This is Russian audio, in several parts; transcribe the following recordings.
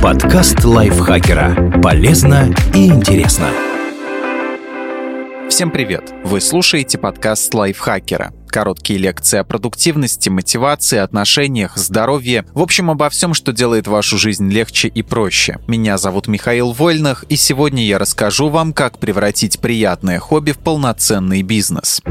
Подкаст лайфхакера. Полезно и интересно. Всем привет! Вы слушаете подкаст лайфхакера. Короткие лекции о продуктивности, мотивации, отношениях, здоровье. В общем, обо всем, что делает вашу жизнь легче и проще. Меня зовут Михаил Вольных, и сегодня я расскажу вам, как превратить приятное хобби в полноценный бизнес.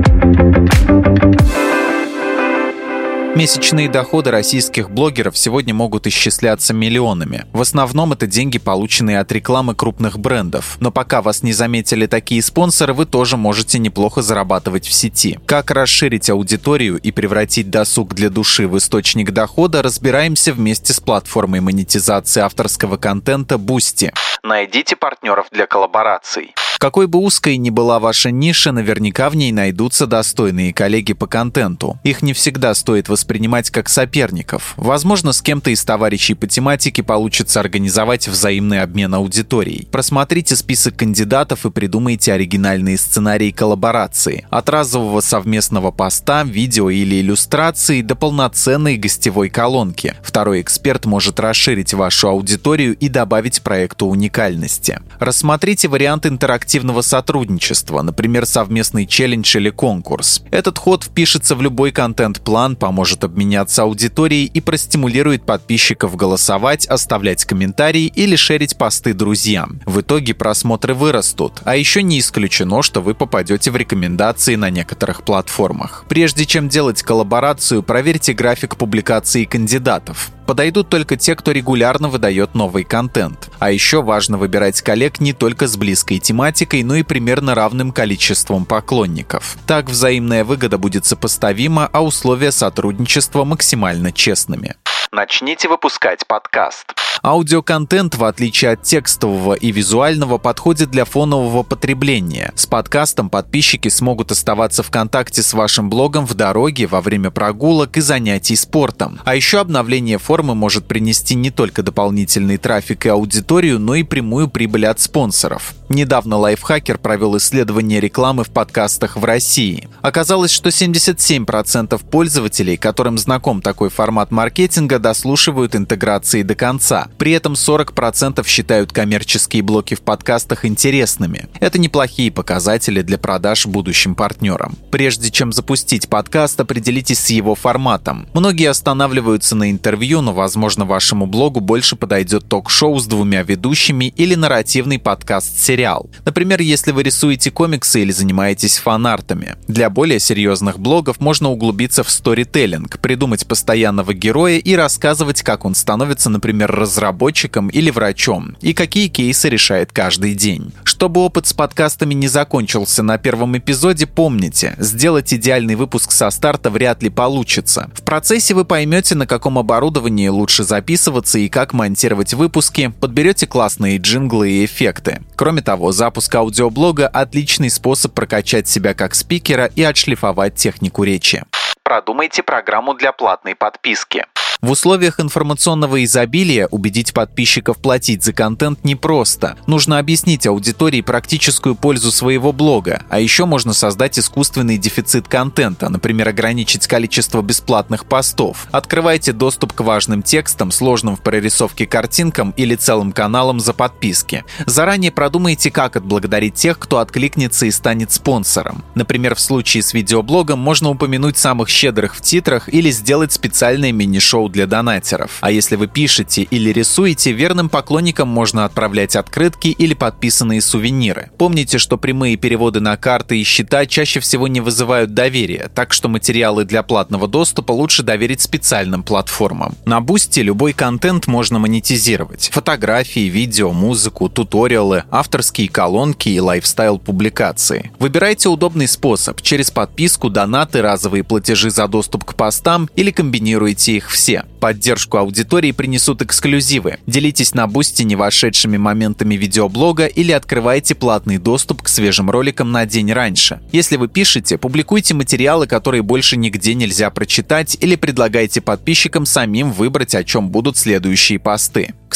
Месячные доходы российских блогеров сегодня могут исчисляться миллионами. В основном это деньги, полученные от рекламы крупных брендов. Но пока вас не заметили такие спонсоры, вы тоже можете неплохо зарабатывать в сети. Как расширить аудиторию и превратить досуг для души в источник дохода, разбираемся вместе с платформой монетизации авторского контента Boosty. Найдите партнеров для коллабораций. Какой бы узкой ни была ваша ниша, наверняка в ней найдутся достойные коллеги по контенту. Их не всегда стоит воспринимать как соперников. Возможно, с кем-то из товарищей по тематике получится организовать взаимный обмен аудиторией. Просмотрите список кандидатов и придумайте оригинальные сценарии коллаборации. От разового совместного поста, видео или иллюстрации до полноценной гостевой колонки. Второй эксперт может расширить вашу аудиторию и добавить проекту уникальности. Рассмотрите вариант интерактивного сотрудничества, например, совместный челлендж или конкурс. Этот ход впишется в любой контент-план, поможет обменяться аудиторией и простимулирует подписчиков голосовать, оставлять комментарии или шерить посты друзьям. В итоге просмотры вырастут, а еще не исключено, что вы попадете в рекомендации на некоторых платформах. Прежде чем делать коллаборацию, проверьте график публикации кандидатов. Подойдут только те, кто регулярно выдает новый контент. А еще важно выбирать коллег не только с близкой тематикой, но и примерно равным количеством поклонников. Так взаимная выгода будет сопоставима, а условия сотрудничества максимально честными. Начните выпускать подкаст. Аудиоконтент, в отличие от текстового и визуального, подходит для фонового потребления. С подкастом подписчики смогут оставаться в контакте с вашим блогом в дороге, во время прогулок и занятий спортом. А еще обновление формы может принести не только дополнительный трафик и аудиторию, но и прямую прибыль от спонсоров. Недавно лайфхакер провел исследование рекламы в подкастах в России. Оказалось, что 77% пользователей, которым знаком такой формат маркетинга, дослушивают интеграции до конца. При этом 40% считают коммерческие блоки в подкастах интересными. Это неплохие показатели для продаж будущим партнерам. Прежде чем запустить подкаст, определитесь с его форматом. Многие останавливаются на интервью, но, возможно, вашему блогу больше подойдет ток-шоу с двумя ведущими или нарративный подкаст-сериал. Например, если вы рисуете комиксы или занимаетесь фан-артами. Для более серьезных блогов можно углубиться в сторителлинг, придумать постоянного героя и рассказывать, как он становится, например, разработчиком или врачом, и какие кейсы решает каждый день. Чтобы опыт с подкастами не закончился на первом эпизоде, помните, сделать идеальный выпуск со старта вряд ли получится. В процессе вы поймете, на каком оборудовании лучше записываться и как монтировать выпуски, подберете классные джинглы и эффекты. Кроме того, запуск аудиоблога – отличный способ прокачать себя как спикера и отшлифовать технику речи. Продумайте программу для платной подписки. В условиях информационного изобилия убедить подписчиков платить за контент непросто. Нужно объяснить аудитории практическую пользу своего блога, а еще можно создать искусственный дефицит контента, например, ограничить количество бесплатных постов. Открывайте доступ к важным текстам, сложным в прорисовке картинкам или целым каналам за подписки. Заранее продумайте, как отблагодарить тех, кто откликнется и станет спонсором. Например, в случае с видеоблогом можно упомянуть самых щедрых в титрах или сделать специальное мини-шоу для донатеров. А если вы пишете или рисуете, верным поклонникам можно отправлять открытки или подписанные сувениры. Помните, что прямые переводы на карты и счета чаще всего не вызывают доверия, так что материалы для платного доступа лучше доверить специальным платформам. На Boosty любой контент можно монетизировать. Фотографии, видео, музыку, туториалы, авторские колонки и лайфстайл-публикации. Выбирайте удобный способ – через подписку, донаты, разовые платежи за доступ к постам или комбинируйте их все. Поддержку аудитории принесут эксклюзивы. Делитесь на Boosty не вошедшими моментами видеоблога или открывайте платный доступ к свежим роликам на день раньше. Если вы пишете, публикуйте материалы, которые больше нигде нельзя прочитать, или предлагайте подписчикам самим выбрать, о чем будут следующие посты. К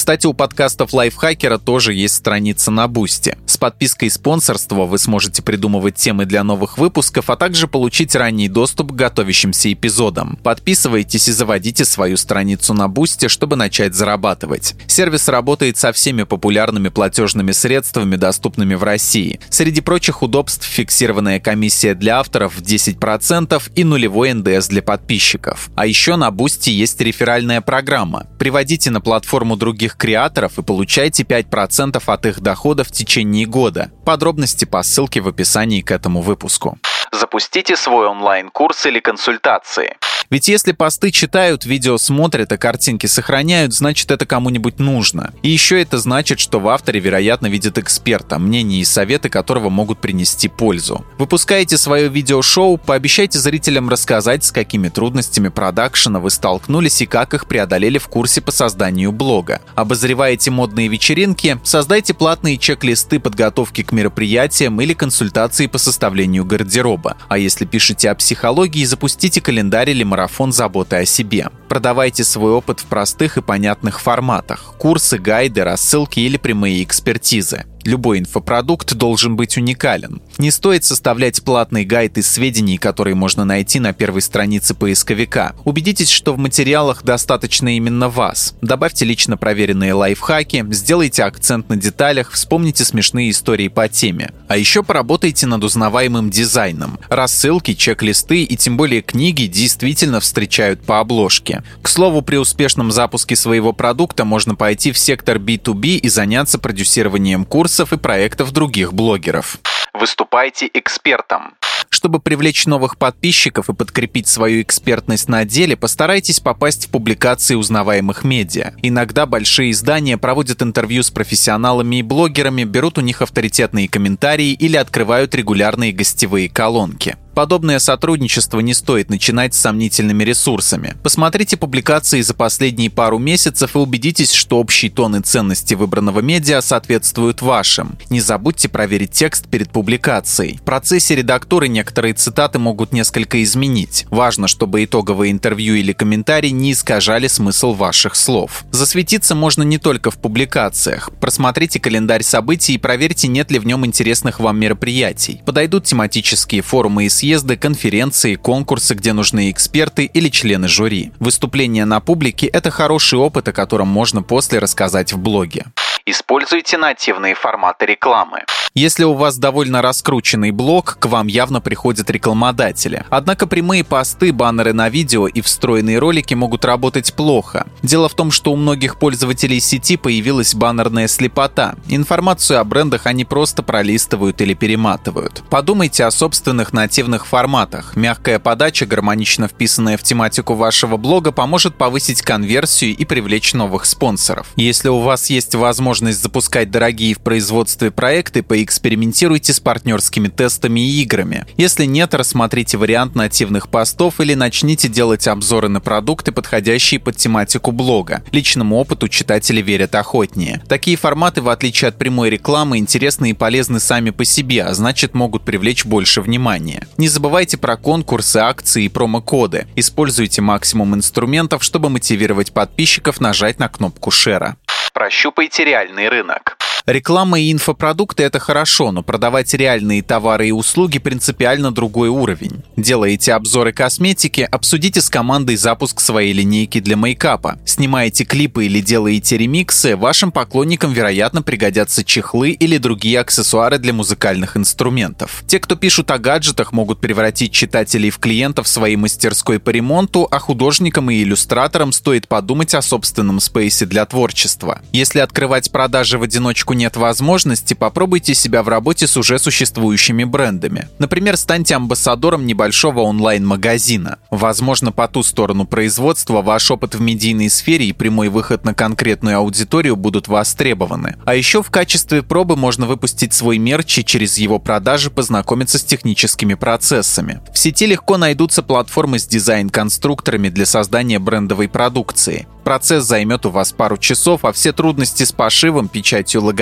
Кстати, у подкастов Лайфхакера тоже есть страница на Бусти. С подпиской спонсорства вы сможете придумывать темы для новых выпусков, а также получить ранний доступ к готовящимся эпизодам. Подписывайтесь и заводите свою страницу на Бусти, чтобы начать зарабатывать. Сервис работает со всеми популярными платежными средствами, доступными в России. Среди прочих удобств фиксированная комиссия для авторов в 10% и нулевой НДС для подписчиков. А еще на Бусти есть реферальная программа. Приводите на платформу других креаторов и получайте 5% от их дохода в течение года. Подробности по ссылке в описании к этому выпуску. Запустите свой онлайн-курс или консультации. Ведь если посты читают, видео смотрят, а картинки сохраняют, значит, это кому-нибудь нужно. И еще это значит, что в авторе, вероятно, видят эксперта, мнения и советы которого могут принести пользу. Выпускаете свое видеошоу, пообещайте зрителям рассказать, с какими трудностями продакшена вы столкнулись и как их преодолели в курсе по созданию блога. Обозреваете модные вечеринки, создайте платные чек-листы подготовки к мероприятиям или консультации по составлению гардероба. А если пишете о психологии, запустите календарь или марафон заботы о себе. Продавайте свой опыт в простых и понятных форматах. Курсы, гайды, рассылки или прямые экспертизы. Любой инфопродукт должен быть уникален. Не стоит составлять платный гайд из сведений, которые можно найти на первой странице поисковика. Убедитесь, что в материалах достаточно именно вас. Добавьте лично проверенные лайфхаки, сделайте акцент на деталях, вспомните смешные истории по теме. А еще поработайте над узнаваемым дизайном. Рассылки, чек-листы и тем более книги действительно встречают по обложке. К слову, при успешном запуске своего продукта можно пойти в сектор B2B и заняться продюсированием курсов и проектов других блогеров. Выступайте экспертом. Чтобы привлечь новых подписчиков и подкрепить свою экспертность на деле, постарайтесь попасть в публикации узнаваемых медиа. Иногда большие издания проводят интервью с профессионалами и блогерами, берут у них авторитетные комментарии или открывают регулярные гостевые колонки. Подобное сотрудничество не стоит начинать с сомнительными ресурсами. Посмотрите публикации за последние пару месяцев и убедитесь, что общий тон и ценности выбранного медиа соответствуют вашим. Не забудьте проверить текст перед публикацией. В процессе редактуры некоторые цитаты могут несколько изменить. Важно, чтобы итоговое интервью или комментарий не искажали смысл ваших слов. Засветиться можно не только в публикациях. Просмотрите календарь событий и проверьте, нет ли в нем интересных вам мероприятий. Подойдут тематические форумы и съезды, конференции, конкурсы, где нужны эксперты или члены жюри. Выступление на публике – это хороший опыт, о котором можно после рассказать в блоге. Используйте нативные форматы рекламы. Если у вас довольно раскрученный блог, к вам явно приходят рекламодатели. Однако прямые посты, баннеры на видео и встроенные ролики могут работать плохо. Дело в том, что у многих пользователей сети появилась баннерная слепота. Информацию о брендах они просто пролистывают или перематывают. Подумайте о собственных нативных форматах. Мягкая подача, гармонично вписанная в тематику вашего блога, поможет повысить конверсию и привлечь новых спонсоров. Если у вас есть возможность запускать дорогие в производстве проекты, поэкспериментируйте с партнерскими тестами и играми. Если нет, рассмотрите вариант нативных постов или начните делать обзоры на продукты, подходящие под тематику блога. Личному опыту читатели верят охотнее. Такие форматы, в отличие от прямой рекламы, интересны и полезны сами по себе, а значит, могут привлечь больше внимания. Не забывайте про конкурсы, акции и промокоды. Используйте максимум инструментов, чтобы мотивировать подписчиков нажать на кнопку шера. Прощупайте реальный рынок. Реклама и инфопродукты – это хорошо, но продавать реальные товары и услуги – принципиально другой уровень. Делаете обзоры косметики, обсудите с командой запуск своей линейки для мейкапа. Снимаете клипы или делаете ремиксы, вашим поклонникам, вероятно, пригодятся чехлы или другие аксессуары для музыкальных инструментов. Те, кто пишут о гаджетах, могут превратить читателей в клиентов своей мастерской по ремонту, а художникам и иллюстраторам стоит подумать о собственном спейсе для творчества. Если открывать продажи в одиночку нет возможности, попробуйте себя в работе с уже существующими брендами. Например, станьте амбассадором небольшого онлайн-магазина. Возможно, по ту сторону производства ваш опыт в медийной сфере и прямой выход на конкретную аудиторию будут востребованы. А еще в качестве пробы можно выпустить свой мерч и через его продажи познакомиться с техническими процессами. В сети легко найдутся платформы с дизайн-конструкторами для создания брендовой продукции. Процесс займет у вас пару часов, а все трудности с пошивом, печатью логотипа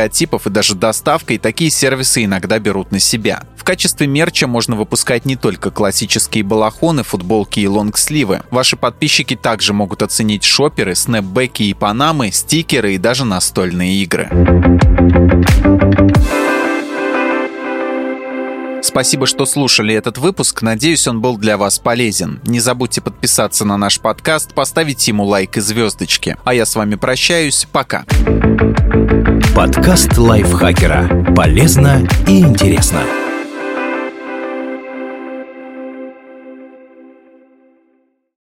логотипов и даже доставкой такие сервисы иногда берут на себя. В качестве мерча можно выпускать не только классические балахоны, футболки и лонгсливы. Ваши подписчики также могут оценить шоперы, снэпбэки и панамы, стикеры и даже настольные игры. Спасибо, что слушали этот выпуск. Надеюсь, он был для вас полезен. Не забудьте подписаться на наш подкаст, поставить ему лайк и звездочки. А я с вами прощаюсь. Пока. Подкаст лайфхакера. Полезно и интересно.